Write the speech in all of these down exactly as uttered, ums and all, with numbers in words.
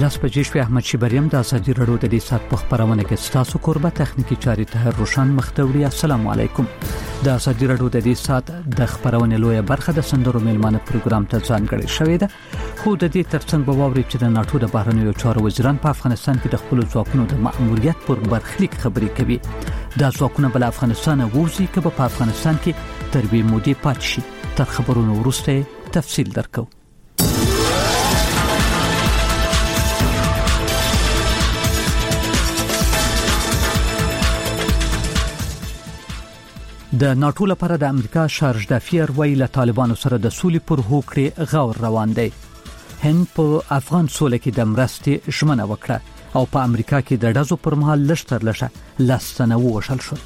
لاس بجې شوې احمد شیبریم د ازادي رادیو د دې سات په خبرونه کې ستاسو قربت تخنیکی چاري ته روشن مختوري. السلام علیکم. د ازادي رادیو د دې سات د خبرونه لویه برخه د سندرو میلمانه پروګرام ته ځانګړې شوې ده. خو د دې ترڅنګ به واوري چې د ناتو د بهرنیو چارو وزیران په افغانستان کې د خپل ځواکونو د مأموریت پر برخلیک خبرې کوي. دا ځواکونه بل افغانستان ووزي که په افغانستان کې تر به مودې پاتې شي. تر خبرونو وروسته تفصیل درکو. د ناتو لپاره د امریکا شارج دافیر وی له طالبانو سره د سولې پر هوکړې غور روان دی. هند په افغان سولې کې د مرستې ژمنه وکړه او په امریکا کې د ډزو پر مهال لشتر لشه لسنه وشل شو.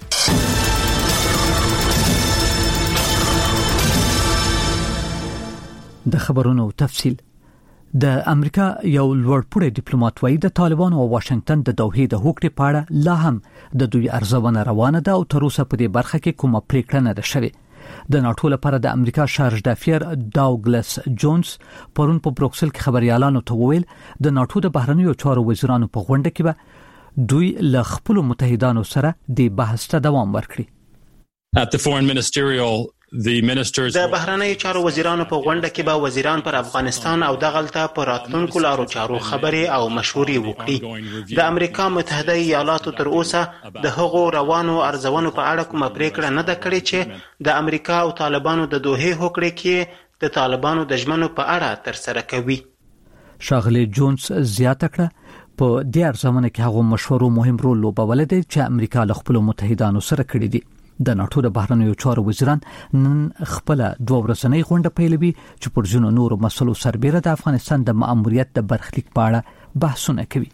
د خبرونو تفصیل. د امریکا یو لوړپوړی ډیپلوماټ وایي د طالبانو او واشنگټن د دوحې د هوکړې په اړه لا هم د دوی ارزونه روانه ده او تر اوسه په دې برخه کې کومه پریکړه نه ده شوې. د ناتو لپاره د امریکا شارج دافیر داوګلس جونز پرون په بروکسل کې خبريالانو ته وویل د ناتو د بهرنیو چارو وزیرانو په غونډه کې به دوی له خپل متحدانو سره د بحث ته دوام ورکړي. At the foreign ministerial the ministers د بهرنیو چارو وزیرانو په غونډه کې به وزیران پر افغانستان او دغلطه پر راتلونکو لارو چارو خبرې او مشورې وکړي. د امریکا متحده ایالاتو تر اوسه د هغو روانو ارزونو په اړه کومه پریکړه نه ده کړې چې د امریکا او طالبانو د دوحې هوکړې کې د طالبانو د ژمنو په اړه تر سره کوي. شاغلی جونز زیاته کړه په دې ارزونه کې هغه مشورو مهم رول لوبولی دی چې امریکا له خپل متحدانو سره کړی دی. د ناتو د بهرنیو چارو وزیران نن خپل دوه ورځنۍ غونډه پیلوي چې پر ځینو نورو مسلو سربېره د افغانستان د مأموریت د برخلیک په اړه بحثونه کوي.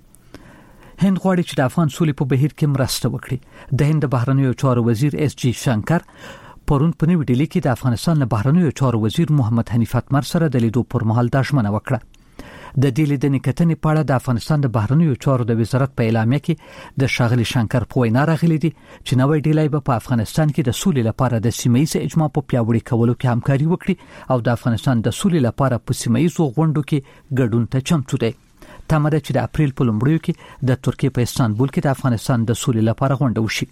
هند غواړي چې د افغان سولې په بهیر کې مرسته وکړي. د هند د بهرنیو چارو وزیر اس جی شنکر پرون په نوې ډیلي کې د افغانستان د بهرنیو چارو وزیر محمد حنیف اتمر سره د لیدو پر مهال دا ژمنه وکړه. د دې لیدنې کتنې په اړه د افغانستان د بهرنیو چارو د وزارت په اعلامیه کې د شاغلي شنکر په وینا راغلي دي چې نوې ډیلي به په افغانستان کې د سولې لپاره د سیمه‌ایز اجماع په پیاوړي کولو کې همکاري وکړي او د افغانستان د سولې لپاره په سیمه‌ایزو غونډو کې ګډون ته چمتو دي. تمه ده چې د اپریل په لومړیو کې د ترکیې په استانبول کې د افغانستان د سولې لپاره غونډه وشي.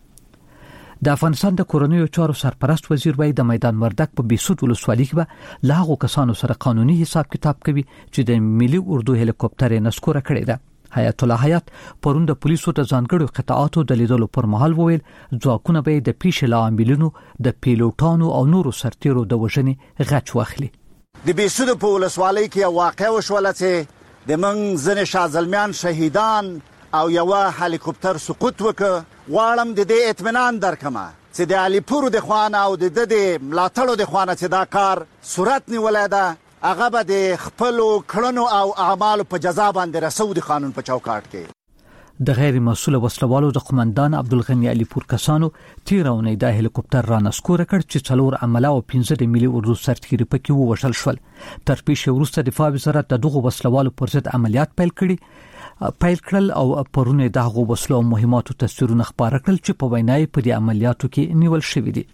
د افغانستان د کورنیو چارو سرپرست وزیر وایي د میدان وردک په بیسود ولسوالۍ کې به له هغو کسانو سره قانوني حساب کتاب کوي چې د ملي اردو هلیکوپټر یې نسکوره کړې ده. حیات الله حیات پرون د پولیسو د ځانګړو قطعاتو د لیدلو پر مهال وویل ځواکونه به د پیښې له عاملینو د پیلوټانو او نورو سرتیرو د وژنې غچ واخلي. د بیسود په ولسوالۍ کې واقع وشوله چې د منځ ځینې شازلمیان شهیدان او یو هلیکوپټر سقوط وکړ. غواړم د دې اطمینان درکمه چې د علیپور د خوانه او د د ملاتړو د خوانه چې دا کار صورت نیولای ده هغه به د خپل کړنو او اعمالو په جزا باندې رسو د قانون په چوکاټ کې. د غیر مسؤل وسلوالو د قومندان عبدالغنی علیپور کسانو تیرونه د هلیکوپټر را نسکوره کړ چې څلور عمله او پنځه د ملي اردو سرتیري پکې ووژل شول. تر پیښې وروسته دفاع وزارت د دغو وسلوالو پر ضد عملیات پیل کړي پیل کړل او پرونه دغه وسلو مهماتو تصویرونه خبره کړل چې په وینای په دې عملیاتو کې نیول شوې دي.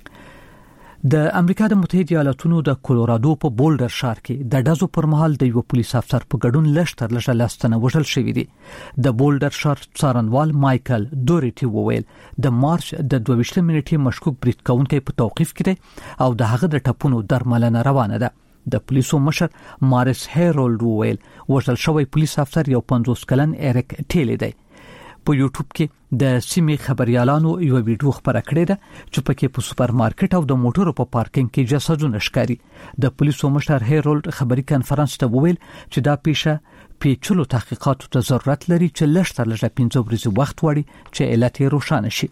د امریکا د متحده ایالاتونو د کولورادو په بولډر ښار کې د ډزو پر مهال د یو پولیس افسر په ګډون لشتر لږه لاستنه وژل شوې دي. د بولډر ښار څارنوال مایکل دوريټي وویل د مارچ د دوه ویشت منټې مشکوک برید کوونکی په توقیف کې دی او د هغه د ټپونو درملنه روانه ده. د پولیسو مشر مارس هیرولډ وویل وژل شوی پولیس افسر یو پنځوس کلن ایرک ټیلی دی. په یوټیوب کې د سیمې خبريالانو یو ویډیو خبره کړې ده چې پکې په سوپر مارکیټ او د موټرو په پارکینګ کې جسدونه ښکاري. د پولیسو مشر هیرولډ خبري کانفرنس ته وویل چې دا پیښه پیچلو تحقیقاتو ته ضرورت لري چې لږ تر لږه پنځه ورځې وخت وړي چې علت یې روښانه شي.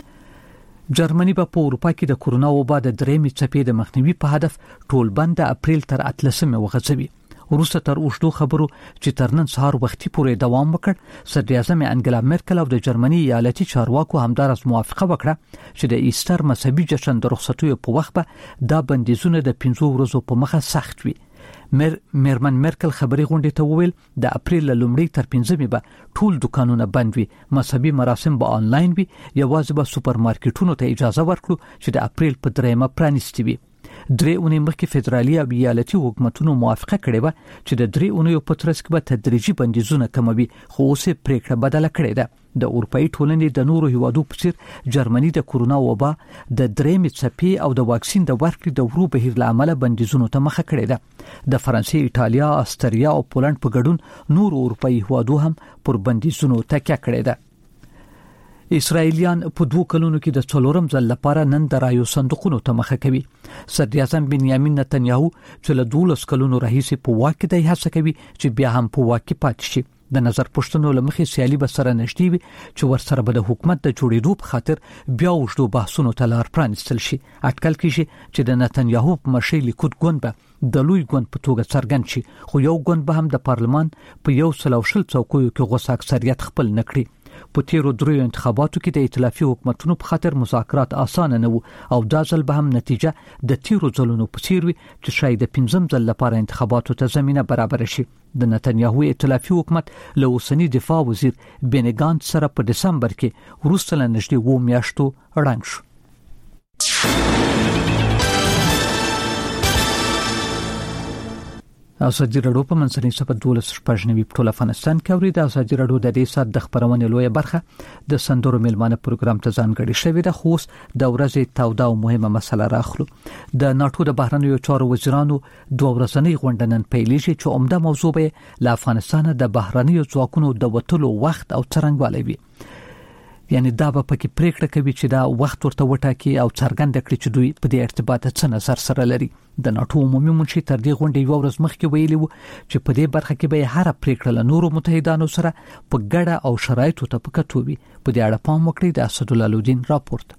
جرمني په اروپا کې د کورونا وبا د درېمې څپې د مخنیوي په هدف ټول بند د اپریل تر اتلسمې وغځوي. وروسته تر اوږدو خبرو چې تر نن سهار وختي پورې دوام وکړ، صدر اعظم انګلا مرکل او د جرمني ایالتي چارواکو همدارس موافقه وکړه چې د ایستر مذهبي جشن د رخصتیو په وخت به دا بندیزونه د پنځو ورځو په مخه سخت وي. مر میرمن مرکل خبري غونډې ته وویل د اپریل لومړۍ تر پنځمې به ټول دکانونه بند وي، مذهبي مراسم به آنلاین وي، یوازې به سوپر مارکیټونو ته اجازه ورکړو چې د اپریل په دریمه پرانیستي وي. درې اونۍ مخکې فدرالي او ایالتي حکومتونو موافقه کړې و چې د درې اونیو په ترڅ کې به تدریجي بندیزونه کموي، خو اوس پریکړه بدله کړې ده. د اروپאי ټولنې د نورو هیوادو په څیر جرمني د کورونا وبا د درېمې څپې او د واکسین د ورکړې د ورو بهیر له امله بندیزونو ته مخه کړې ده. د فرانسې، ایټالیا، استرالیا او پولند په ګډون نور اروپאי هیوادو هم پر بندیزونو تکیه کړې ده. اسرائیلیان په دوه کلونو کې د څلورم ځل لپاره نن د رایو صندوقونو ته مخه کوي. صدر اعظم بنیامین نتنیاهو چې له دولس کلونو راهیسې په واک کې دی هڅه کوي چې بیا هم په واک کې پاتې شي. د نظر پښتنو لمخې سیالي به سره نشټي وي چې ورسره به د حکومت د جوړېدو په خاطر بیا وشدو بحثونو ته لار پرانستل شي. اټکل کیږي چې د نتنیاهو په مشرۍ لیکود ګوند به د لوی ګوند په توګه څرګند شي، خو یو ګوند به هم د پارلمان په یو سل او شل څوکیو کې غوښه اکثریت خپل نکړي. په تیرو دریو انتخاباتو کې د ائتلافي حکومتونو په خاطر مذاکرات اسانه نه وو او دا ځل به هم نتیجه د تیرو ځلونو په څیر وي چې شاید د پنځم ځل لپاره انتخاباتو ته زمينه برابر شي. د نتنیاهو ائتلافي حکومت له اوسنی دفاع وزیر بنی ګانټ سره په دسمبر کې وروسته له نږدې اووه میاشتو ړنګ شو. ازادي راډیو په منځنۍ صفحه دولس شپږنوي په ټول افغانستان کې اوري. د ازادي راډیو د دې سات د خبرونې لویه برخه د سندرو میلمانه پروګرام ته ځانګړې شوې ده. خو د ورځې توده او مهمه مسله راخلو. د ناتو د بهرنیو چارو وزیرانو دوه ورځنۍ غونډه نن پیلېږي چې عمده موضوع به له افغانستان د بهرنیو ځواکونو د وټلو وخت او څرنګوالی وي. یعنی دا به پکې پریکړه کوي چې دا وخت ورته وټاکي او څرګند کړي چې دوی په دې ارتباط څه نظر سره لري. د ناتو عمومي منشي تر دې غونډې یو ورځ مخکې ویلي وو چې په دې برخه کې به هر پریکړه له نورو متحدانو سره په ګډه او شرایطو ته پکټو وي. په دې اړه پام وکړئ. د اسد الله لودین راپورټ.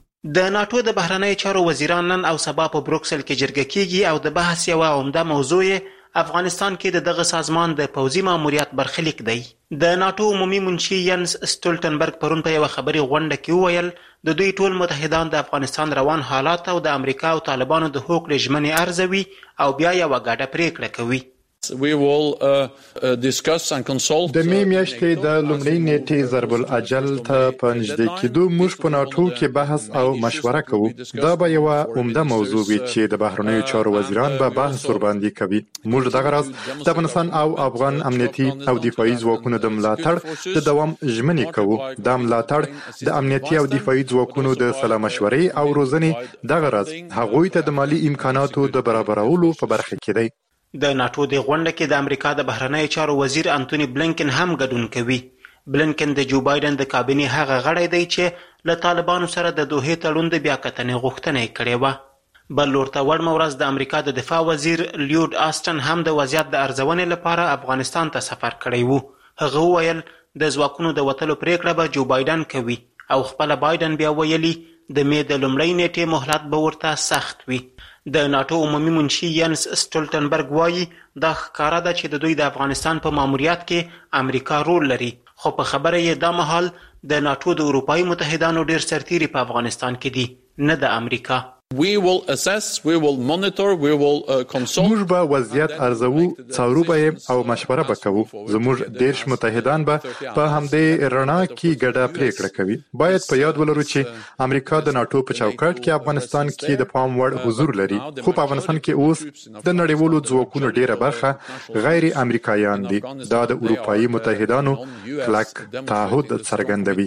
د ناتو د بهرنی چارو وزیران نن او سبا په بروکسل کې جرګه کیږي او د بحث یو عمده موضوع افغانستان کې د دغه سازمان د پوځي ماموریت برخلیک دی. د ناتو عمومي منشي ینس سټولټنبرګ پرون په یو خبري غونډه کې وویل د دوی ټول متحدان د افغانستان روان حالات او د امریکا او طالبانو د هوکړې ژمنې ارزوي او بیا یو غاډه پریکړه کوي. We will uh, uh, discuss and consult. د می میاشتې د لومړۍ نیټې ضرب الاجل ته په نږدې کېدو موږ په ناتو کې بحث او مشوره کوو. دا به یو عمده موضوع وي چې د بهرنیو چارو وزیران به بحث ورباندې کوي. موږ دغه راز د افغانستان او افغان امنیتي او دفاعي ځواکونو د ملاتړ د دوام ژمنې کوو. دا ملاتړ د امنیتي او دفاعي ځواکونو د سلا مشورې او روزنې دغه راز هغوی ته د مالی امکاناتو د برابرولو په برخه کې دی. د ناتو د غونډه کې د امریکا د بهرنی چارو وزیر انټونی بلنکن هم ګډون کوي. بلنکن د جو بایدن د کابینې هغه غړی دی چې له طالبانو سره د دوحې تړون د بیاکتنې غوښتنه یې کړې وه. بل لور ته وړمه ورځ د امریکا د دفاع وزیر لیود آسټن هم د وضعیت د ارزونې لپاره افغانستان ته سفر کړی وو. هغه وویل د ځواکونو د وتلو پریکړه به جو بایدن کوي او خپل بایدن بیا ویلي د می د لومړۍ نیټې مهلت به ورته سخت وي. د ناتو عمومي منشي ینس سټولټنبرګ وایي دا ښکاره ده چې د دوی د افغانستان په ماموریت کې امریکا رول لري، خو په خبره یې دا مهال د ناتو د اروپایي متحدانو ډیر سرتیري په افغانستان کې دي، نه د امریکا. We will assess, we will monitor, we will uh, consult. موږ به وضعیت ارزوو، څارو به او مشوره به کوو. زموږ دیرش متحدان به په همدې رڼا کې ګډه پریکړه کوي. باید په یاد ولرو چې امریکا د ناتو په چوکاټ کې افغانستان کې د پام وړ حضور لري، خو په افغانستان کې اوس د نړیوالو ځواکونو ډیره برخه غیر امریکایان دي. دا د اروپایي متحدانو کلک تعهد څرګندوي.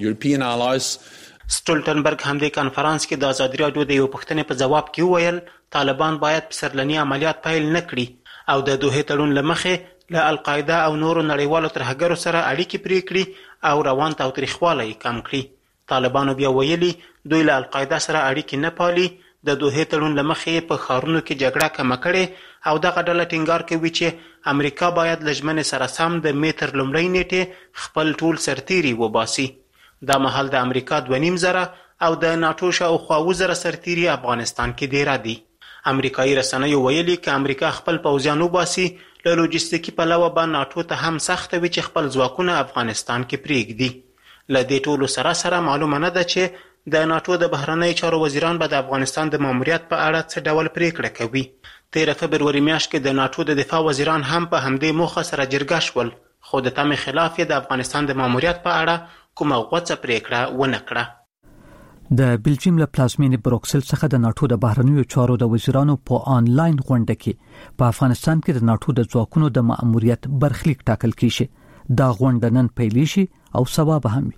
سټولټنبرګ هم د کانفرنس کې د ازادي راډیو د یو پوښتنې په جواب کې وویل طالبان باید پسرلني عملیات پیل نه کړي او د دوحې تړون له مخې له القاعده او نورو نړیوالو ترهګرو سره اړیکې پرې کړي او روان تاوتریخوالی کم کړي. طالبانو بیا ویلي دوی له القاعده سره اړیکې نه پالي. د دوحې تړون له مخې په ښارونو کې جګړه کمه کړې او دغه ډله ټینګار کوي چې امریکا باید له ژمنې سره سم د می تر لومړۍ نیټې خپل ټول سرتیري وباسي. دا مهال د امریکا دوه نیم زره او د ناتو شاوخوا اووه زره سرتیري افغانستان کې ډیره دي. امریکایي رسنیو ویلي که امریکا خپل پوځیان وباسي له لوجستیکي پلوه به ناتو ته هم سخته وي چې خپل ځواکونه افغانستان کې پرېږدي. له دې ټولو سره سره معلومه نه ده چې د ناتو د بهرنیو چارو وزیران به د افغانستان د ماموریت په اړه څه ډول پریکړه کوي. تېره فبروري میاشت کې د ناتو د دفاع وزیران هم په همدې موخه سره جرګه شول، خو د تمې خلاف یې د افغانستان د ماموریت په اړه کومه غوڅه پریکړه ونه کړه. د بلجیم له پلازمینې بروکسل څخه د ناتو د بهرنیو چارو د وزیرانو په آنلاین غونډه کې په افغانستان کې د ناتو د ځواکونو د مأموریت برخلیک ټاکل کیږي. دا غونډه نن پیل شي او سبا به هم وي.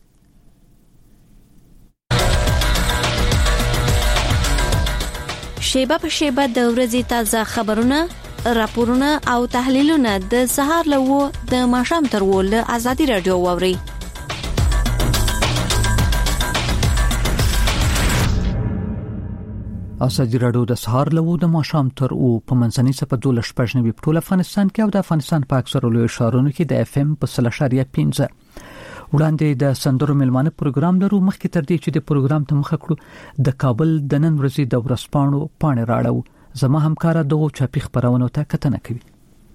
شیبه په شیبه د ورځې تازه خبرونه، راپورونه او تحلیلونه د سهار له و د ماښام تر و له آزادي رادیو واوري. آزادي رادیو د سهار له د ماښام تر او په منځني سپه دولس پښنوي په ټول افغانستان کې او د افغانستان په اکثر لوی ښارونو کې د اف ام په صفر اشاریه پنځه وړاندې د سندرو ملمانه پروګرام لرو. مخکې تر دې چې د پروګرام ته مخ کړو د کابل د نن ورځې د ورځپاڼو پاڼې راړو. زما همکار دغه چاپی خبرونه ته کتنه کوي.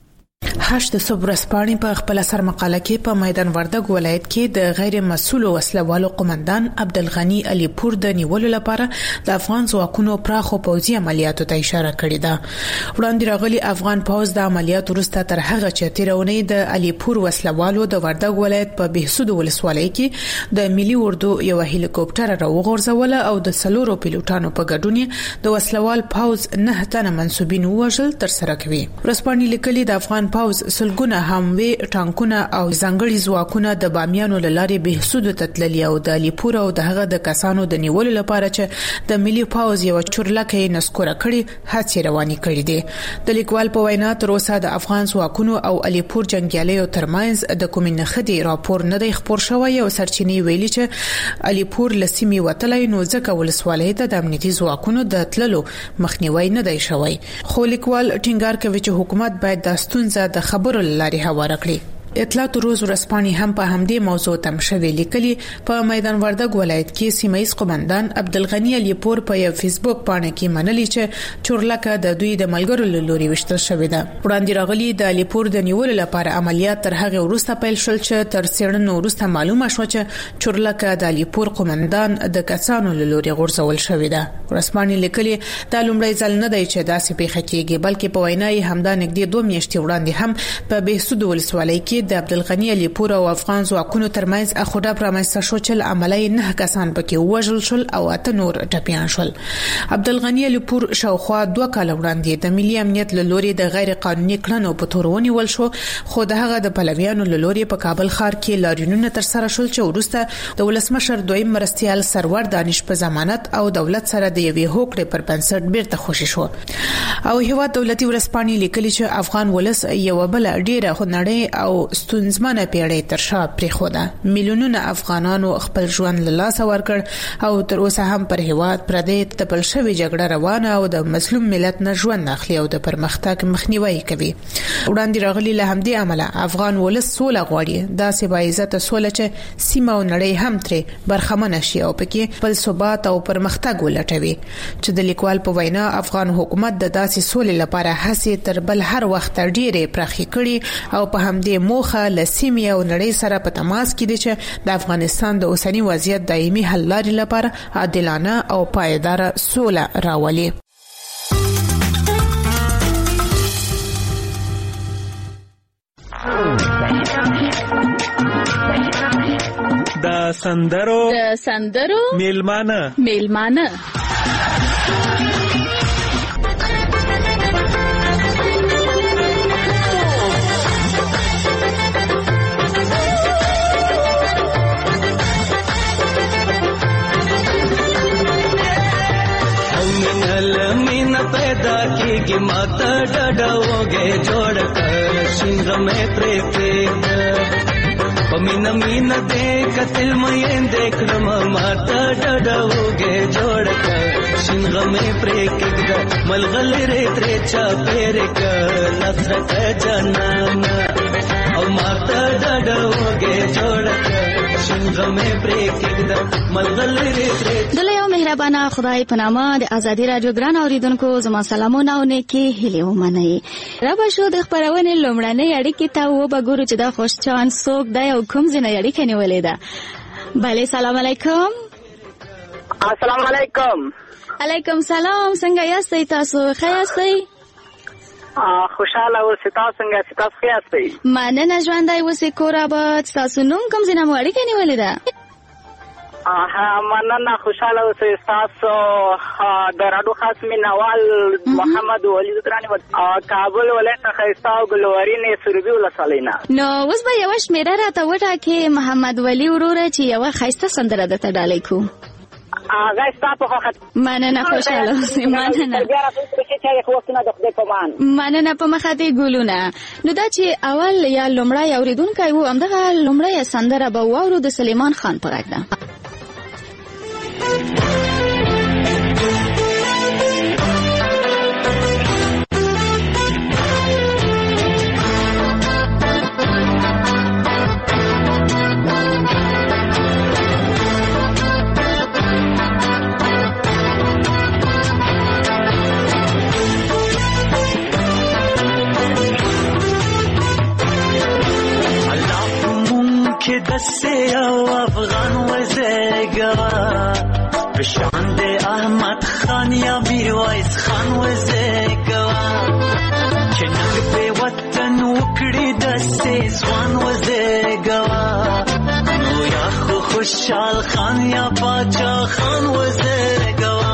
هشت صبح ورځپاڼې په خپل سر مقاله کې په میدان وردګ ولایت کې د غیر مسؤل وسلوالو قومندان عبدالغنی علي پور د نیولو لپاره د افغان ځواکونو پراخو پوځي عملیاتو ته اشاره کړې ده. وړاندې راغلي افغان پوځ د عملیاتو وروسته تر هغه چې تیرونې د علي پور وسلوالو د وردګ ولایت په بهسود ولسوالۍ کې د ملي اردو یو هلیکوپټر راوغورځول او د سلورو پیلوټانو په ګډون د وسلوال پوځ نه تنه منسوبین وژل تر سره کوي. ورځپاڼې لیکلي د افغان پوځ سلګونه هموي ټانکونه او ځنګړي ځواکونه د بامیانو لارې بهسود ته تللي او د علیپور او دغه د کسانو د نیولو لپاره چې د ملي پوځ یو چورلکه نسکوره کړي هڅې روانې کړې دي. د لیکوال په وینا تر اوسه د افغان ځواکونو او علیپور جنگیالیو ترمنځ د کوم نخدي راپور نه دی خبر شوی او سرچینې ویلي چې علیپور لسیمي وتلای نو ځکه ولسوالۍ ته د امنیتي ځواکونو د تللو مخنیوي نه دی شوی. خو لیکوال ټینګار کوي چې حکومت باید د ستونزه د خبرو لاري هواره کړي. اطلاعات روز ورځپاڼې هم په همدې موضوع تم شوی لیکلي. په میدان وردګ ولایت کې سیمایي قومندان عبدالغنی علي پور په یو فیسبوک باندې کې منلي چې چورلکه د دوی د ملګرو له لوري وشتل شوې ده. وړاندې راغلي د علي پور د نیولو لپاره عملیات تر هغه وروسته پیل شول چې تر څېړنو وروسته معلومه شو چې چورلکه د علي پور قومندان د کسانو له لوري غورځول شوې ده. ورځپاڼې لیکلي دا لومړی ځل نه دی چې داسې پیښه کیږي بلکې په وینا یې همدا نږدې دوه میاشتې وړاندې هم په بهسود ولسوالۍ کې د عبدالغنی علي پور او افغان ځواکونو ترمنځ اخوډه پرمایسته شو چې عملی نه کسان پکې وژل شول او اته نور ټپیان شول. عبدالغنی علي پور شاوخوا دوه کال وړاندې د ملي امنیت له لوري د غیر قانوني کړنو په تور ونیول شو خو د هغه د پلویانو له لوري په کابل ښار کې لاریونونه تر سره شول چې وروسته د ولسمشر دویم مرستیال سرور دانش په ضمانت او دولت سره د یوې هوکړې پر بنسټ بیرته خوشي شو. او هیواد دولتي ورځپاڼې لیکلي چې افغان ولس یو بل ډیره خنړې او ستونزمنه پیړۍ تر شا پریښوده. میلیونونه افغانانو خپل ژوند له لاسه ورکړ او تر اوسه هم پر هیواد پردې تپل شوی جګړه روانه او د مظلوم ملت نه ژوند اخلي او د پرمختګ مخنیوي کوي. وړاندې راغلي له همدې عمله افغان ولس سوله غواړي داسې باعزت سوله چې سیمه او نړۍ هم ترې برخمنه شي او پکې خپل ثبات او پرمختګ ولټوي. چې د لیکوال په وینا افغان حکومت د داسې سولې لپاره هڅې تر بل هر وخت ډېرې پراخې کړي او په همدې موخه لسیمه او نړۍ سره په تماس کې دي چې د افغانستان د اوسنی وضعیت دایمي حل لارې لپاره عادلانه او پایدار سوله راولي. د سندرو د سندرو میلمانه میلمانه पैदा की माता डडोगे जोड़ कर सिंह में प्रेत पमीना मीना देख तिल में देख माता डडोगे जोड़ कर सिंह में प्रेत मलगल रे त्रेचा पेरे कर नफरत जनाना और माता डडोगे जोड़ कर सिंह में प्रेत मलगल रे त्रेचा مهربانه خدای په نامه د ازادي رادیو ګران اوریدونکو زما سلامونه او نیکی هیله ومنئ. را به شو د خبرونې لومړنۍ اړیکې ته وګورو چې دا خوش چانس څوک دی او کوم ځای اړیکه نیولې ده. بله سلام علیکم. السلام علیکم. علیکم سلام. څنګه یاستئ تاسو؟ ښه یاستئ؟ خوشاله اوسئ. تاسو څنګه یاستئ؟ تاسو ښه یاستئ؟ مننه ژوندی اوسئ کور آباد. تاسو نوم کوم ځای نه مو اړیکه نیولې ده؟ مننه خوشاله اوسئ. ستاسو د راډیو خاص مینوال محمد ولی درانی و کابل ولایت ښایسته او ګلورین سروبي ولسوالۍ نه. نو اوس به یوه شمېره راته وټاکې محمد ولی وروره چې یوه ښایسته سندره درته ډالۍ کړو. هغه ستا په خوښه. مننه خوشحاله اوسئ. مننه مننه په مخه دې ګلونه. نو دا چې اول یا لومړی اورېدونکی و همدغه لومړی سندره به واورو د سلیمان خان په غږ ده. دسه او افغان وزګوا بشان د احمد خان یا میرویس خان وزګوا چې نن په وطن وکړي دسه ځوان وزګوا نو یا خو خوشحال خان یا باچا خان وزګوا.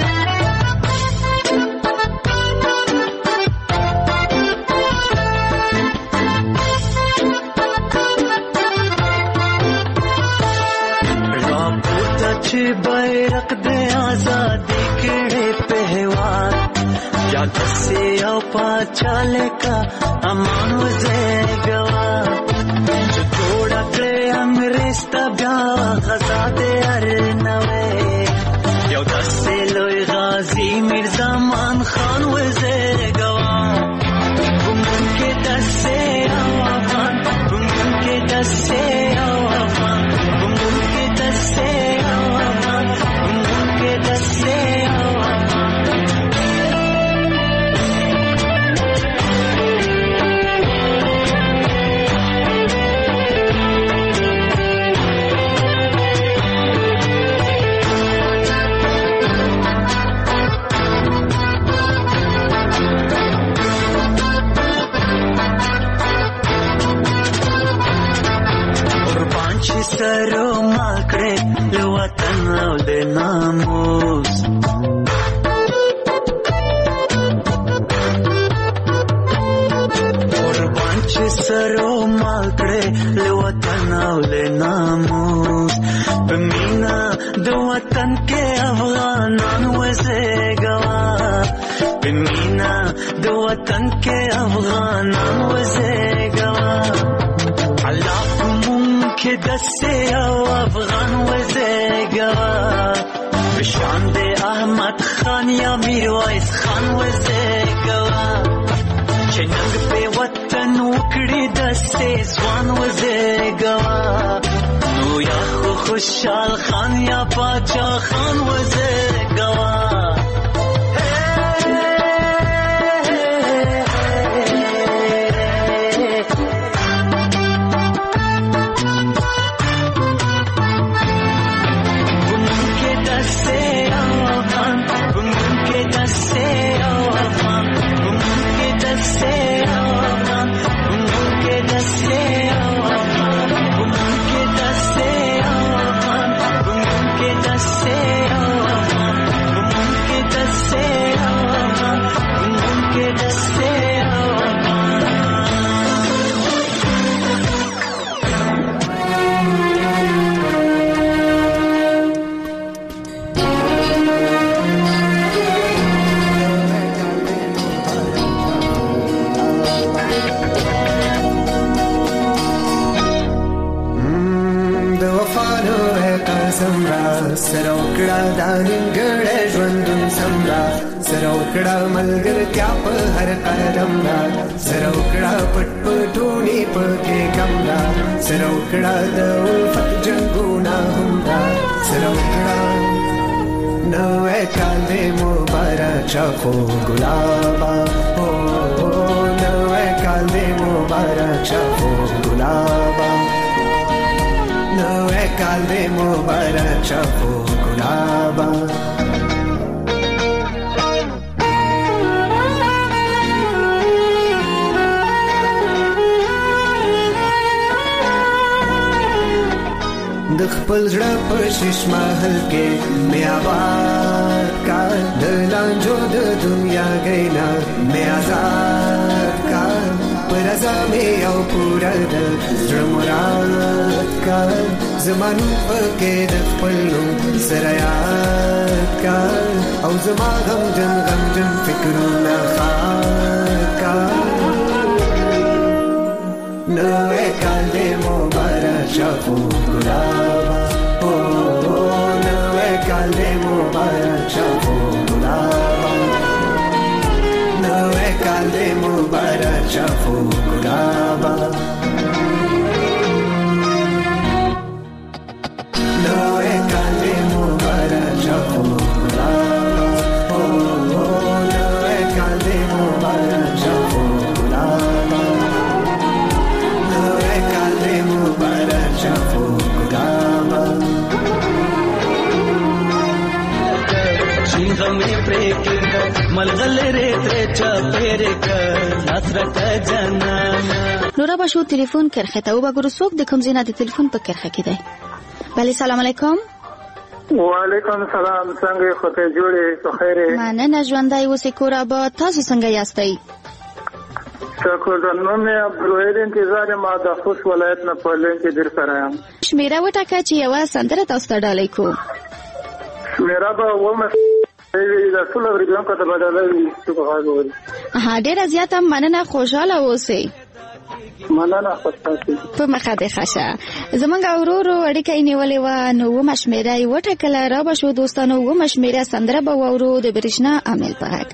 چې بیرق د آزادۍ کړي په هواد یا دسه او پاچا لکه امان وزګوا چې جوړ کړي انګريز ته بیا غزا دې ارنوي یو دسه لوی غازی میرزا مان خان وزګوا ګومان کې دسه او افغان ګومان کې دسه او افغان ګومان کې دسه سرو ماکړه له وطن او د ناموس قربان چې سرو ماکړه له وطن او د ناموس په مینا د وطن کې افغانان وزګوا په مینا د وطن کې افغانان وزګوا. الله کې دسه او افغان وزګوا بشان د احمد خان یا میرویس خان وزګوا چې نن په وطن وکړي دسه ځوان وزګوا نو یا خو خوشحال خان یا باچا خان وزګوا. سروکړه د ننګړې ژوندون سمرا سروکړه ملګرتیا په هر قدم را سروکړه پټ پټونی په کې کمرا سروکړه د الفت جنگونه هم را سروکړه نوې کال دې مبارک شخو ګلابا او نوې کال دې مبارک شخو ګلابا نوې کال دې مبارک شخو ګلابا. د خپل زړه په شش محل کې مې آباد کا د لانجو د دنیا غینا مې آزاد کا پر ازمه او پورا د زړه مراد کا زمانو پکې د خپل نوم سره یاد کا او زما غم جن غم جن فکرونه خاکا نوې کال دې مبارک شفو ګلابا او نوې کال دې مبارک شفو ګلابا نوې کال دې مبارک شفو ګلابا نوې کال دې مبارک شفو ګلابا او نوې کال دې مبارک شفو ګلابا نوې کال دې مبارک شفو ګلابا غمې پرې کې ملغلې رې چا پرې کا نصر کا جنانا نورا باشو تلیفون کرخه ته وګورو څوک د کوم زینه د تلیفون په کرخه کې دی. بله سلام علیکم. وعلیکم السلام. څنګه خوته جوړې په خیره؟ مننه ژوندۍ اوسې کور آباد. تاسو څنګه یاستئ؟ شکر زنه مې عبدالوهید انتظار ما د خوش ولایت نه په لین کې در سره یم. شمیره وټاکه چې یوه سندره تاسو ته ډالۍ کو. شمیره به ومه د ټول ریګون کو ته بدلوي چې په هغه وایي. ها ډیره زیاته مننه خوشاله اوسئ. مننه خوشاله. په مخه د خشه زمونږ اورورو اړیکه نیولې و نو و مشمیره وټاکله را به شو دوستانو و مشمیره سندره به وورو د برېښنا عامل په حق.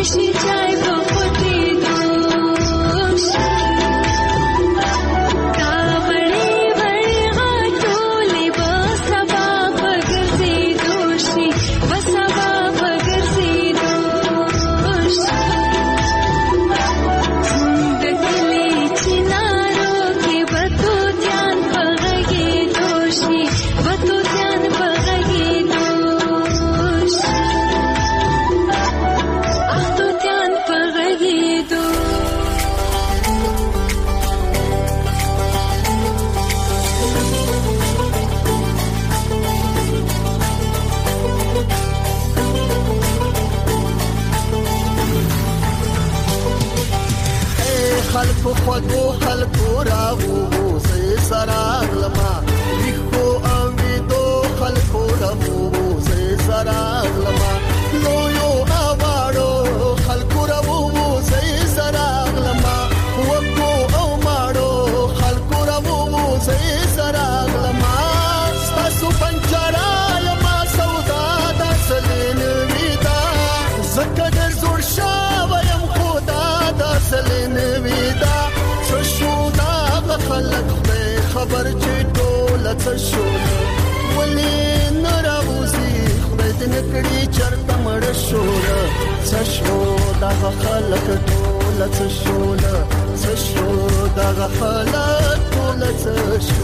خلکو خوږو خلکو راوو زه سراغ لما لیکو او ویدو خلکو راوو زه سراغ لما لو یو اواړو خلکو راوو زه سراغ لما وکو او ماړو خلکو راوو زه سراغ لما تاسو پنجرا لما سودا د سلین ویدا زکه در زور شاویم خدا د سلین ویدا شو دا خلک خبر چې ټول څه شو ولې نراوزي خدای دې نکړي چرته مړ شو څه شو دا خلک ټول څه شو څه شو دا خلک ټول څه شو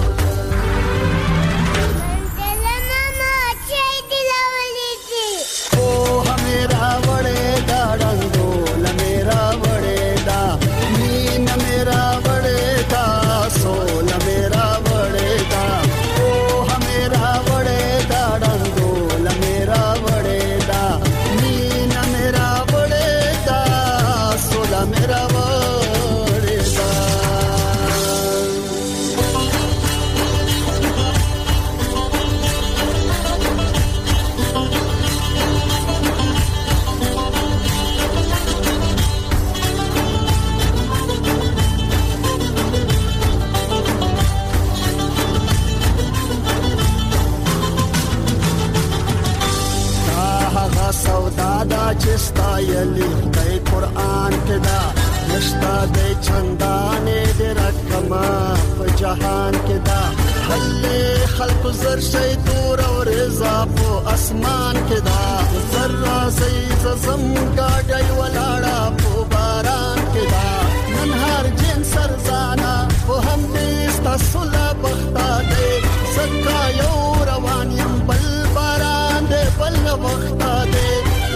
چستا یلی خدای قرآن کې دا نشتا د چندانې د رقمه په جهان کې دا هلې خلق زر شي دور او رضا په اسمان کې دا زر راځي زم گاډي ولاړه په باران کې دا نن هر جن سرزانا په هم دې ستاسله بختا دې سکا یو روان يم بل باران دې بل بختا دې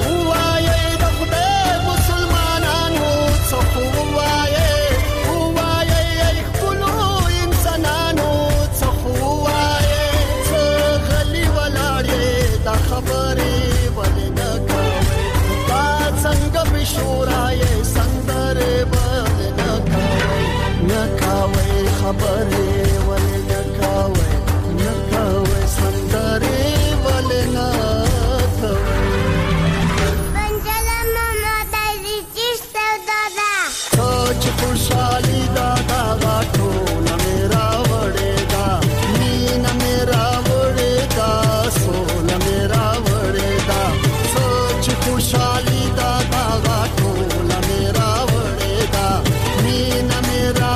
خبرې ولې نه کوي نه کوي سندرې ولې نه کوي پنځله ماما دایي چې دادا سوچ خوشالي دادا غاټوله میرا وړې دا مینا میرا وړې دا سوله میرا وړې دا سوچ خوشالي دادا غاټوله میرا وړې دا مینا میرا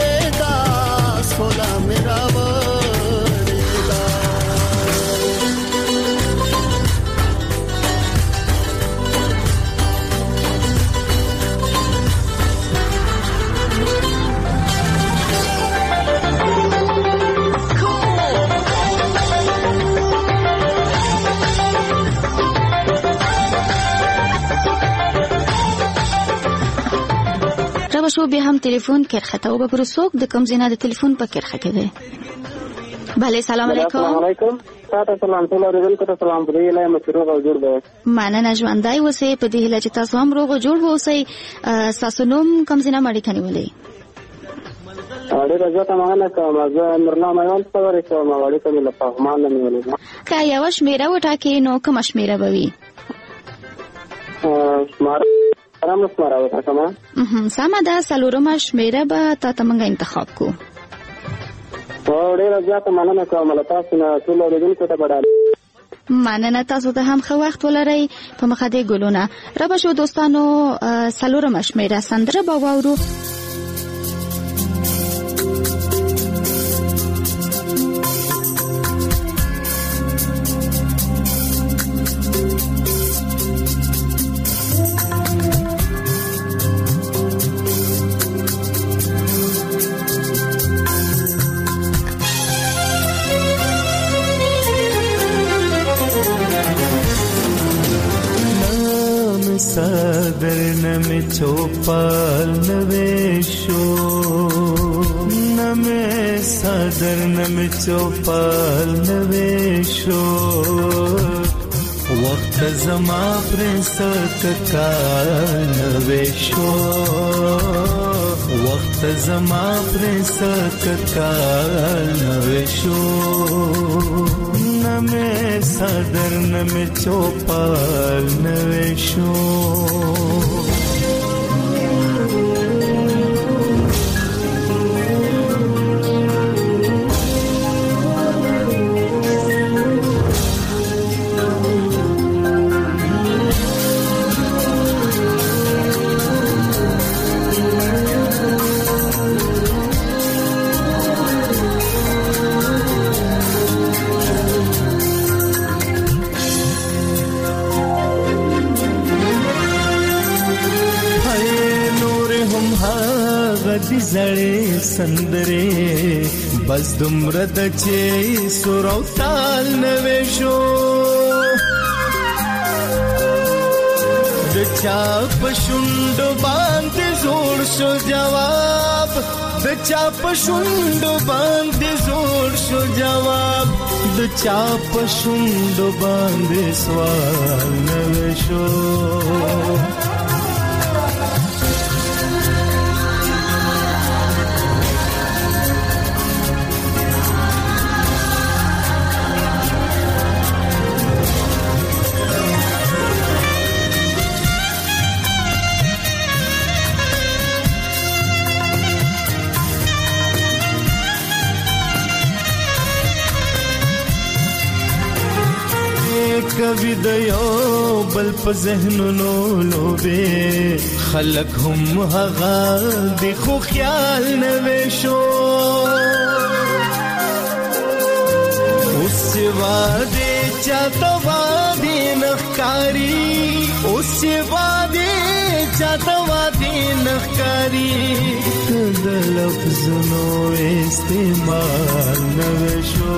شو به هم تلیفون کرخته او به پرسوک د کم زینه د تلیفون په کرخه کې ده. بله سلام علیکم. السلام علیکم. تاسو سلام ټول اوریدونکو ته سلام دی له مشروع او جوړ دی. مننه ژوندای اوسئ په دې هیله چې تاسو هم روغ او جوړ اوسئ. تاسو نوم کم زینه مړی کني ولې؟ اړه راځه ته مانه کوم زه نورنا مېون خبرې کوم وړي ته له فهمان نه ولې. کا یو شمیره وټاکې نو کوم شمیره بوي؟ ا شمار رام نسماره وتا کما سما دا سلورم شمیره به تا تمنګ انتخاب کو او ډیر ځات مننه کوم له تاسو نه ټول اوریدونکو ته بډال مننه، تاسو ته هم ښه وخت ولرئ. په مخه دې ګلونه را به شو دوستانو، څلورمه شمېره سندره به واورو. چوپال نوے شو نمے صدر نمے چوپال نوے شو وقت زما پرنس ککال نوے شو وقت زما پرنس ککال نوے شو نمے صدر نمے چوپال نوے شو زړې سندرې بس دومره د چې سور او تال نوې شو د چا په شونډو باندې زوړ شو جواب د چا په شونډو باندې زوړ شو جواب د چا په شونډو باندې سوال نوې شو کبھی دیو بل په ذهنونو لوبه خلق هم هغه د خو خیال نوې شو اوس وادي چاته وادي نخکاری اوس وادي چاته وادي نخکاری د لفظونو استعمال نوې شو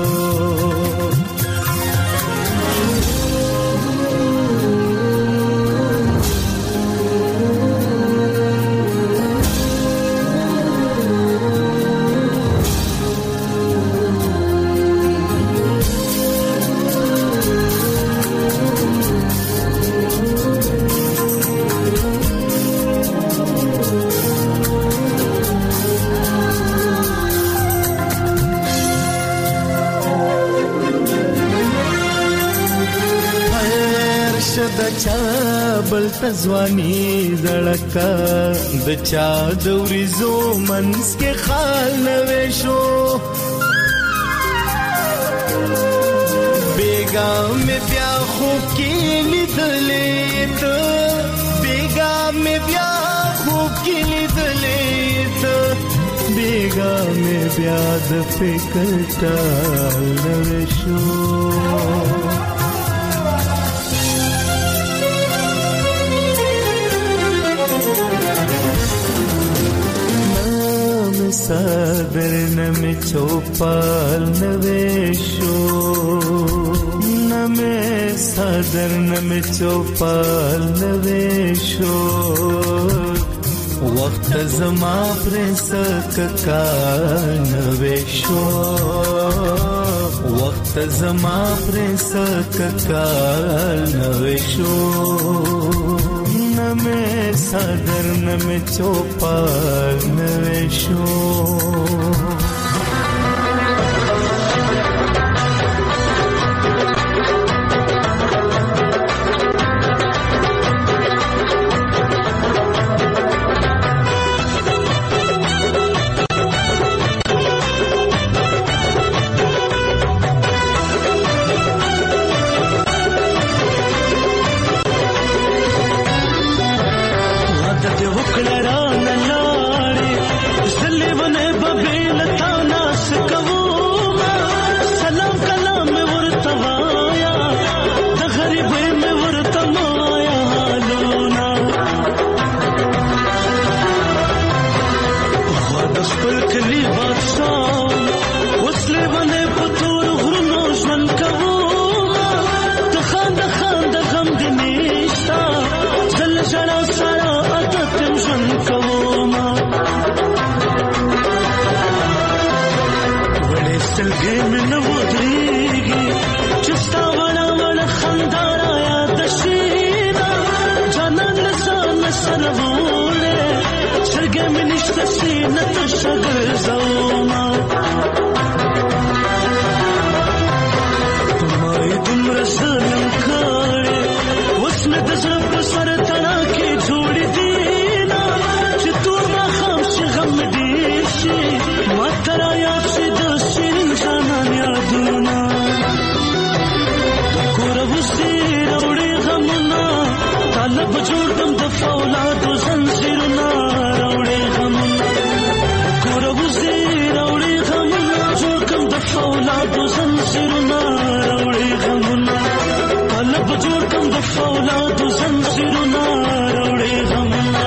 بل تزوانی دړکا د چا دوري زو منس کې خال نوې شو بیگا مې بیا خو کې لیدلې ته بیگا مې بیا خو کې لیدلې ته بیگا مې بیا د فکر ټال نوې شو صدر نمی چوپال نوے شو نمی صدر نمی چوپال نوے شو وقت زما پرنس ککال نوے شو وقت زما پرنس ککال نوے شو نمے صدر نمے چوپال نوے شو دې وکړه رانه لاړې زلې ونه به بېلتا ناس کومه سلام کلام مې ورته وایا د غریبۍ مې ورته مایا حالونه پخوا د خپل کلي بادشاه اوس لیونی په تور غرونو ژوند کومه د خان د خان د غم دې نشته زه له ژړا سره عادت یم ژوند کومه وړې سترګې مې نه ودرېږي چې ستا وړه وړه خندا رایاد شي جانان له ځانه سره وړې سترګې مې نشته سینه تشه ګرځومه دومره ظلم کړې اوس مې د زړه په سر تڼاکې جوړې دي نه چې تور ماښام شي غم مې ډېر شي ما ته رایاد شي د شیرین جانان یادونه د کوره اوس دې راوړې غمونه طالب جوړ کړم د فولادو زنځیرونه راوړې غمونه د کوره اوس دې راوړې غمونه جوړ کړم د فولادو زنځیرونه طالب جوړ کم د فولادو زنځیرونه راوړې غمونه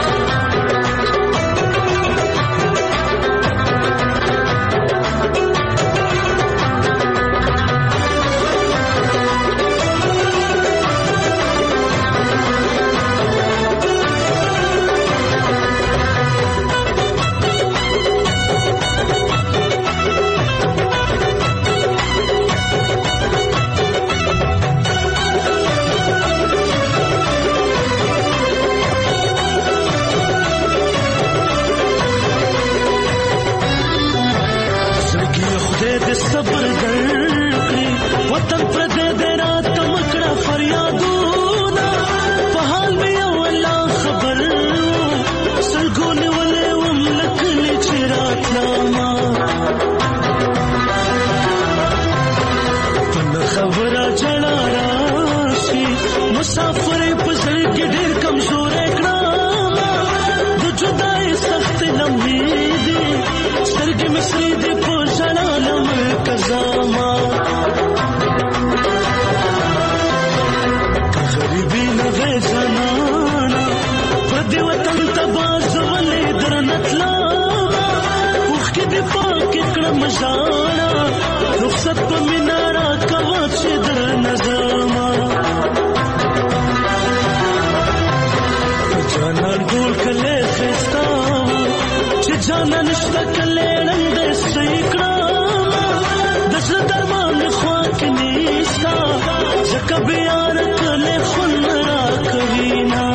صبر درکړي وطن پر دې دې رات مکړه فریادونه په حال مې یو الله خبر سلګونه ولې وم لکلې چې راتلما په خبره جړا راشي مسافر په سر کې ډېر کمزورې کړم د جدای سخت لمحې دي سترګې مې سرې دي په ژړا کزاما غریبی نغه زنانا پدی وطن تباز ولی درنتلا وخی دی پاک اکڑم جانا رخصت پا منارا کواچ در نظاما جانا ڈول کلے خستاو چه جانا نشتا کلے رند سیکڑا دسل درمان خواک نیستا زکا بیار کلی خون را کوینا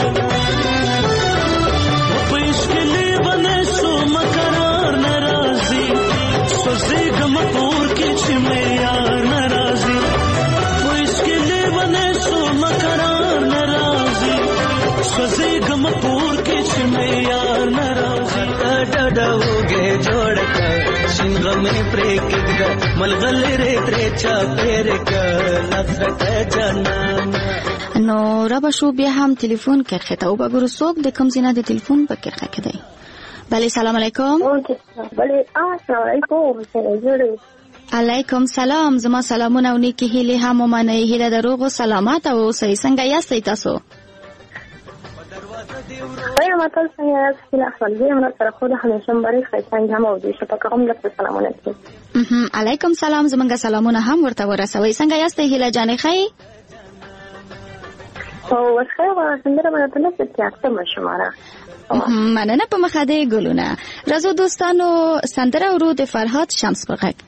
وپیش کلی بنے سو مقرار نرازی سوزیگم پور کی چی میار نرازی وپیش کلی بنے سو مقرار نرازی سوزیگم پور کی چی میار نرازی ڈاڈا ہوگے جوڑ کر شنغمې پرې کېږده ملغلرې ترې چاپېرې کړ نفرت جانان نو رابه شو بیا هم تلیفون کرخه ته وګورو څوک د کوم ځای نه د تلیفون په کرخه کې دی. بله سلام علیکم. بله السلام علیکم. علیکم سلام. زما سلامونه او نیکې هیلې هم ومنئ. هیله د روغ او سلامت اوسئ. څنګه یاستئ تاسو؟ وای ما تاسو څنګه یاست؟ خپل دې موږ سره خو د همیشه مبارک څنګه هم او دې شپه کوم لکه سلامونه کوي. علیکم سلام. زمونږ سلامونه هم ورته ورسوي. څنګه یاستئ هیله جانې خی؟ او وسخه ورسندره مې ته نه ستیاته مشماره. مننه په مخه دې ګلونه. راځو دوستانو سندره ورو د فرهاد شمس په غږ.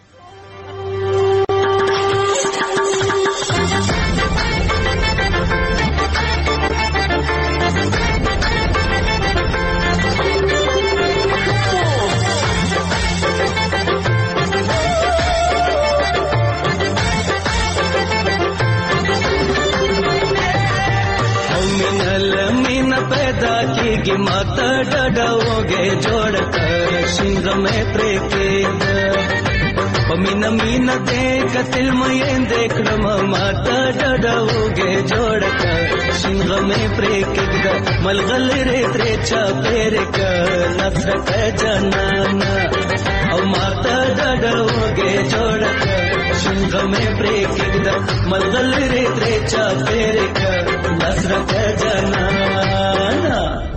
पैदा की माता डडाओगे जोड़ कर सिंह में प्रेकेद پمینا مینا دې کتل مې دکړم ماته ډډوګه جوړکا څنګه مې پرې کېږه ملغل رې ترې چا پېر ک نصرت جنانا او ماته ډډوګه جوړکا څنګه مې پرې کېږه ملغل رې ترې چا پېر ک نصرت جنانا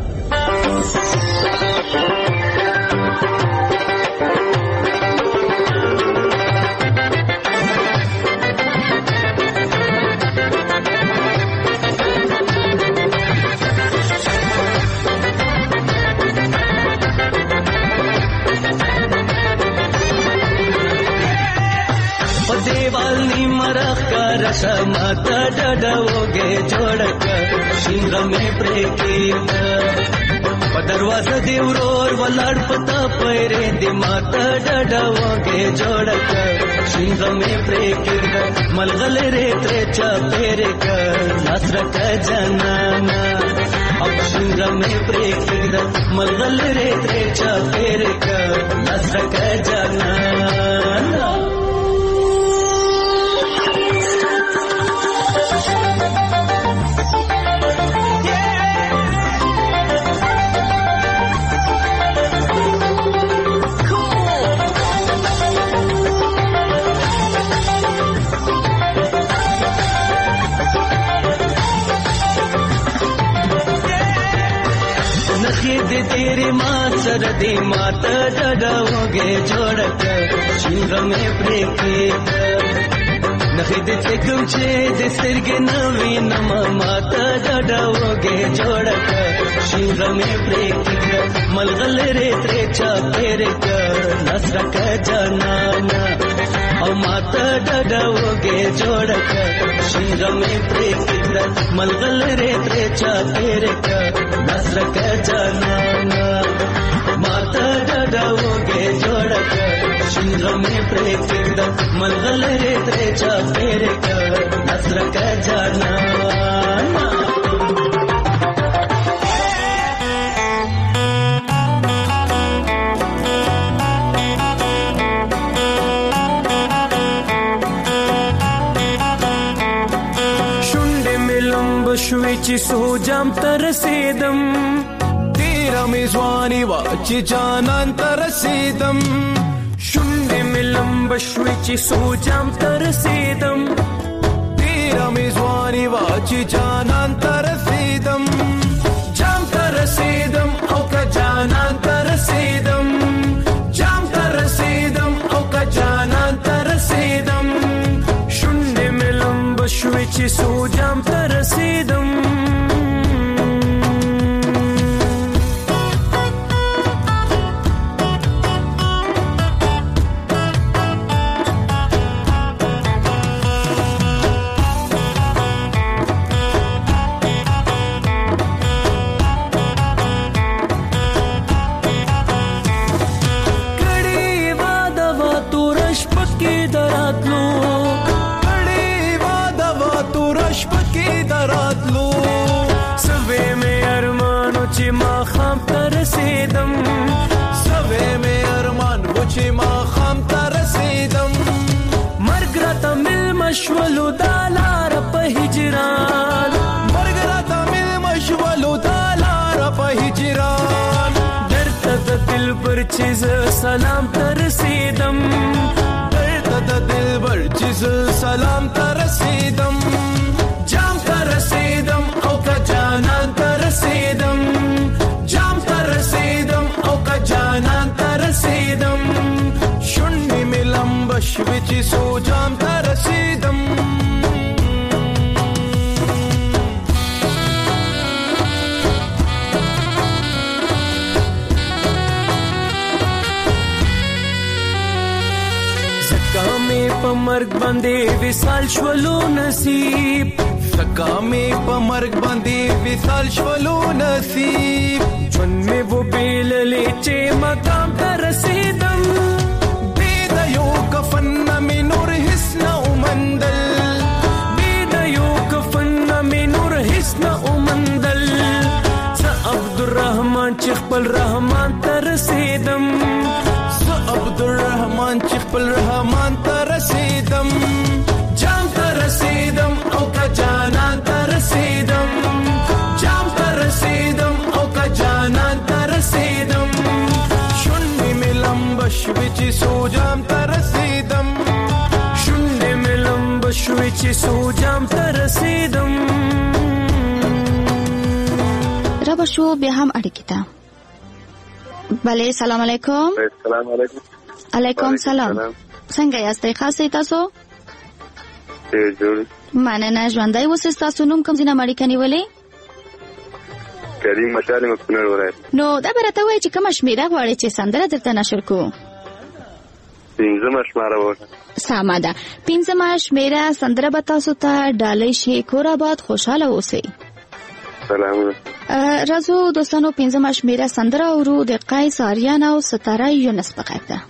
माता डडोगे जोड़क सिंह में प्रेकित दरवाजा देवरोर वलाड़ पता पैरे दे माता डडोगे जोड़क सिंह में प्रेकित मलगल रे त्रेचा पेरे का नसरत जनाना अब सिंह में प्रेकित मलगल रे त्रेचा पेरे का नसरत जनाना तेरे माँ सरदी माता डडोगे जोड़क सिंह में प्रेकित नखिद ते गुमचे दे सिरगे नवीन माता डडोगे जोड़क सिंह में प्रेकित मलगल रे त्रेचा पेरे क नसरक जनाना और माता डडोगे जोड़क सिंह में प्रेकित मलगल रे त्रेचा पेरे क नसरक जनाना माता डडोगे जोड़क सिंह में प्रेकित मलगल रे त्रेचा पेरे क नसरक जनाना شويچي سوجام ترسيدم تيرا ميزواني واچي جانان ترسيدم شوندي ملم بشويچي سوجام ترسيدم تيرا ميزواني واچي جانان ترسيدم جام ترسيدم او کا جانان ترسيدم جام ترسيدم او کا جانان ترسيدم شوندي ملم بشويچي سوجام ترسيدم مشولو دالار په هجران مرګرا تامل مشولو دالار په هجران درته د دل پر چیز سلام ترسیدم درته د دل پر چیز سلام ترسیدم جام ترسیدم او کا جانان ترسیدم جام ترسیدم او کا جانان ترسیدم شونډې ملم بشوي سو جام ترسیدم زکامې په مرګ باندې وصال شولو نصیب زکامې په مرګ باندې وصال شولو نصیب ژوند مې و بیللې چې مقام ته رسیدم بید یو کفن مې نور هیڅ نه ومندل بید یو کفن مې نور هیڅ نه ومندل زه عبدالرحمن چې خپل رحمان ته رسیدم زه عبدالرحمن چې خپل رحمان سوجام ترسیدم شونډې مې لمبه شوې چې سوجام ترسیدم را به شو بیا هم اړیکې ته. بله سلام علیکم. سلام علیکم. علیکم سلام. څنګه یاستئ؟ ښه یاستئ تاسو؟ ډېر جوړ. مننه. ژوندی اوسئ. ستاسو نوم کوم ځای نه اړیکه نیولې؟ کریم مشال یم کونړ ولایت. نو دا به راته وایئ چې کومه شمېره غواړئ چې سندره درته نشر کړو؟ پنځمه شماره وکړه. سمه ده. پنځمه شمېره سندره به تاسو ته ډالۍ شي. کور آباد، خوشحاله اوسئ. سلامونه. راځو دوستانو پنځمه شمېره سندره اورو د قیس آریان او ستاره یونس په غږ ده.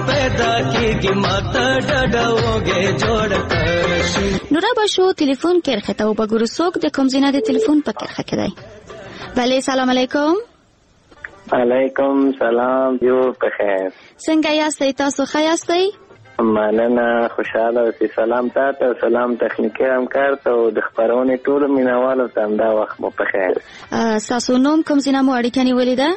پیدا کیږي ماته ډډوږي جوړ کړی. نو را به شو تلیفون کرخه ته وګورو څوک د کوم ځای د تلیفون په کرخه کې دی. بله سلام علیکم. علیکم سلام، یو په خیر. څنګه یاستئ تاسو؟ ښه یاستئ؟ مننه، خوشاله اوسئ. سلام تاته، سلام تخنیکي همکار ته او د خپرونې ټولو مینوالو ته همدا وخت مو په خیر. ستاسو نوم کوم ځای نه مو اړیکه نیولې ده؟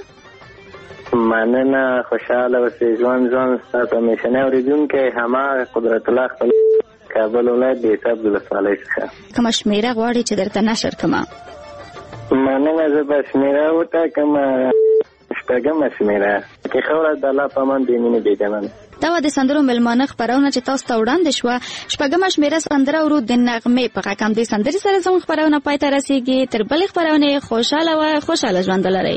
مننه، خوشاله اوسئ. ژوند ژوند ستاسو همیشنی اورېدونکی هماغه قدرت الله خپل کابل ولایت د حساب ولسوالۍ څخه. کومه شمېره غواړئ چې درته نشر کړمه؟ مننه، زه به شمېره وټاکم، شپږمه شمېره کې ښه ورځ د الله په امان د مینې بیګمن. دا وه د سندرو مېلمانه خپرونه چې تاسو ته وړاندې شوه. شپږمه شمېره سندره ورو د نغمې په غږ همدې سندرې سره زموږ خپرونه پای ته رسېږي. تر بلې خپرونې خوشحاله وه، خوشحاله ژوند ولرئ.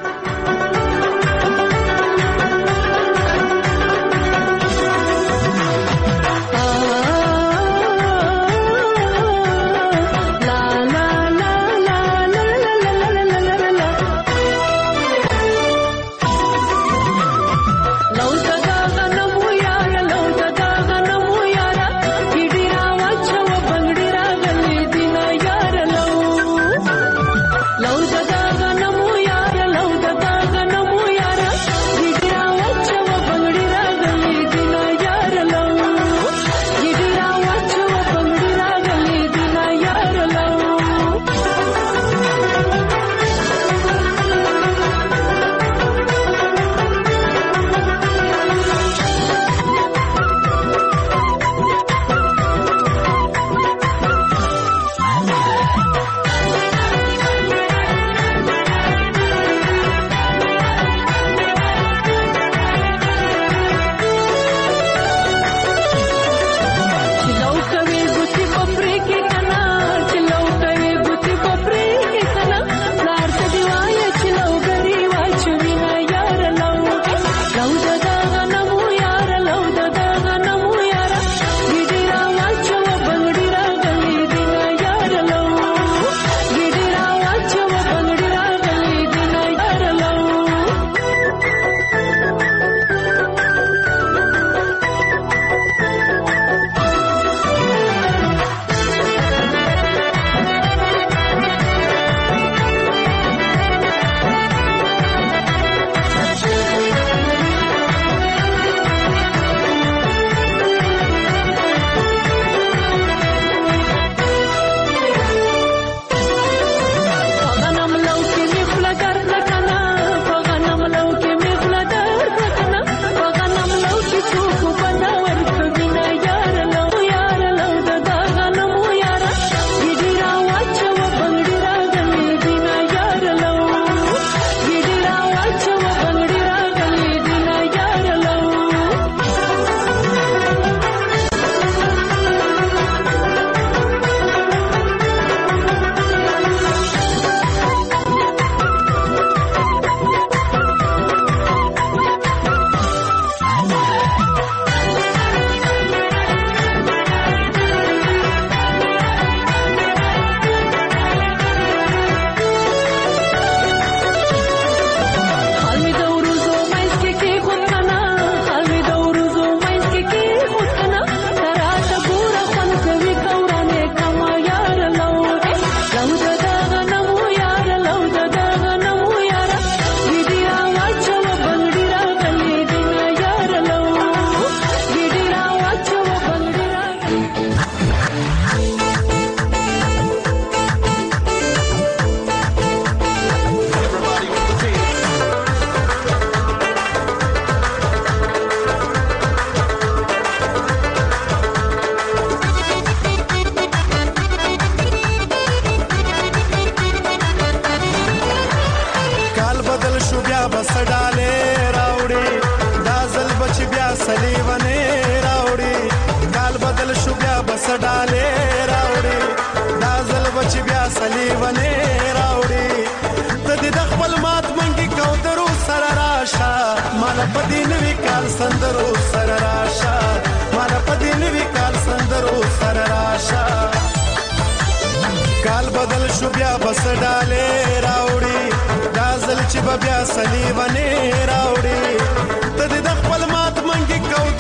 کال بدل شو بیا بس ډاله راوړي دازل چې بیا سلیونه راوړي ته د خپل مات منګي کو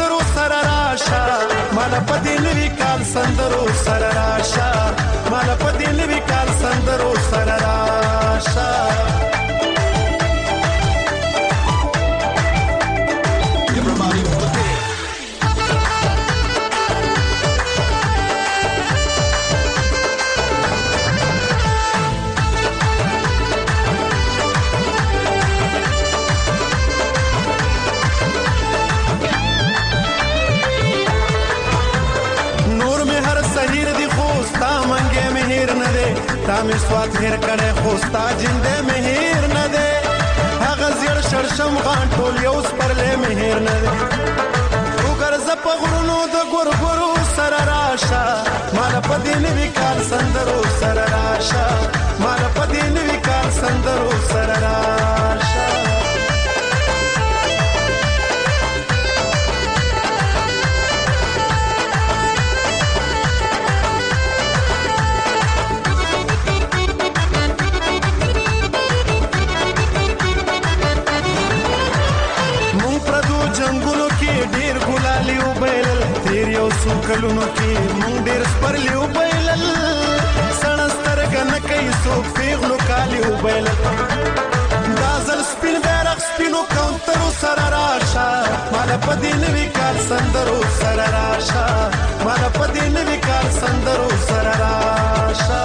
پدې نوي کال سندرو سره راشه مال پدې نوي کال سندرو سره راشه تامې سوات هیر کړې خوستا جندې مهیر نه ده هغه زیړ شړشم غان ټول یو سپرلې مهیر نه ده وګرځه په غرونو د ګورګورو سره راشه مال په دې نوي کال سندرو سره راشه مال په دې نوي کال سندرو سره راشه کلونو کې مونږ ډېر سپرلی وبایلل سړه سترګه نه کوي څوک پیغلو کالي وبایلل دا ځل سپین بیرغ سپینو کاونترو سره راشه ماله په دې نوي کال سندرو سره راشه ماله په دې نوي کال سندرو سره راشه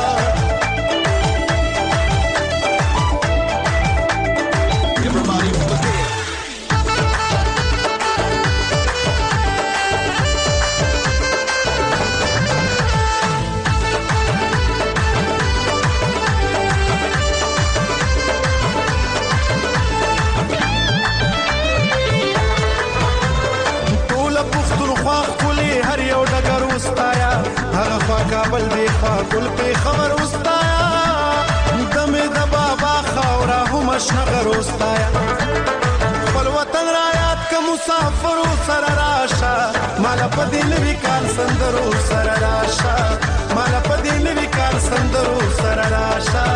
کابل دی خوا ګل په خبر واستایا دمه د بابا خاورا هم شنغر واستایا خپل وطن را یاد ک مسافر سره راشه مال په دې نوي کال سندرو سره راشه مال په دې نوي کال سندرو سره راشه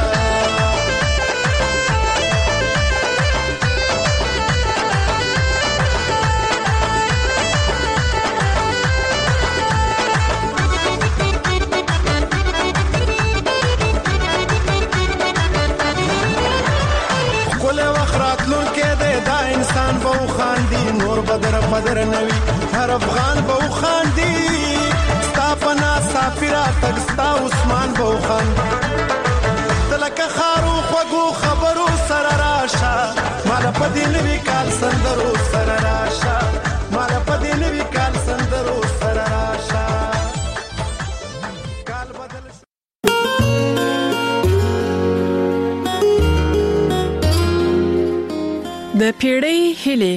بدر بدر نوی هر افغان بو خاندي ستا پنا سافرا تک ستا عثمان بو خاندي دلکه خارو خوګو خبرو سره راشه مال پدې نوي کال سندرو سره راشه مال پدې نوي کال سندرو سره راشه کال بدل د پیړۍ هلي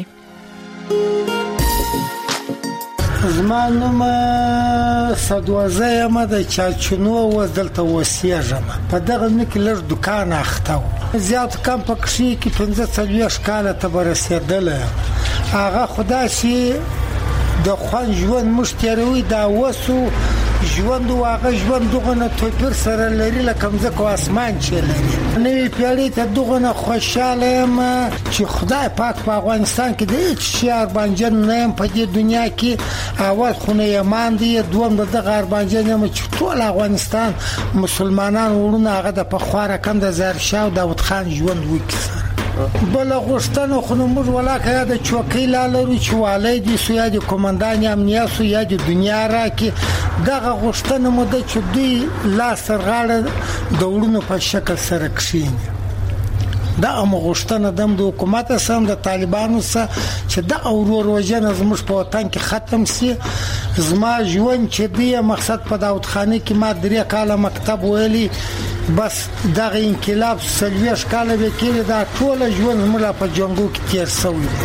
زمانم صدوازه یم د چاچونو و دلته وسیږم په دغه نک لږ دکان اخته زیات کم پکشي کې پنځه څلوېښت کاله ته برسېدل هغه خدا شي د خوان ژوند مشتروي دا وسو ژوند واغه ژوند دغه نه توپیر سره لري لکه مزکو اسمان چې لري نوې پیړۍ ته دغه نه خوشاله یم چې خدای پاک په افغانستان کې د هیڅ شي اربانجن نه یم په دې دنیا کې اول خونه یمان دی دوم دغه اربانجن یم چې ټول افغانستان مسلمانان ورونه هغه د پخواره کم د زرشاه او داود خان ژوند وکړي بل غوښتنه خو موږ ولاکه د چوکۍ لالو چې والي دي سو یا د کومندان امنیت سو یا د دنیا راکې دغه غوښتنه مو د چې دوی لا سرغاړه د وړونو په شکل سره کښیني دا امغشتنه دم د حکومت سم د طالبانو سره چې د اورور وجنه زموږ په وطن کې ختم سي زما ژوند چې دی مقصد په داود خاني کې ما درې کاله مکتب ویلي بس دغه انقلاب سلويش کاله وکړي دا ټول ژوند موږ په جنگو کې تیر شوی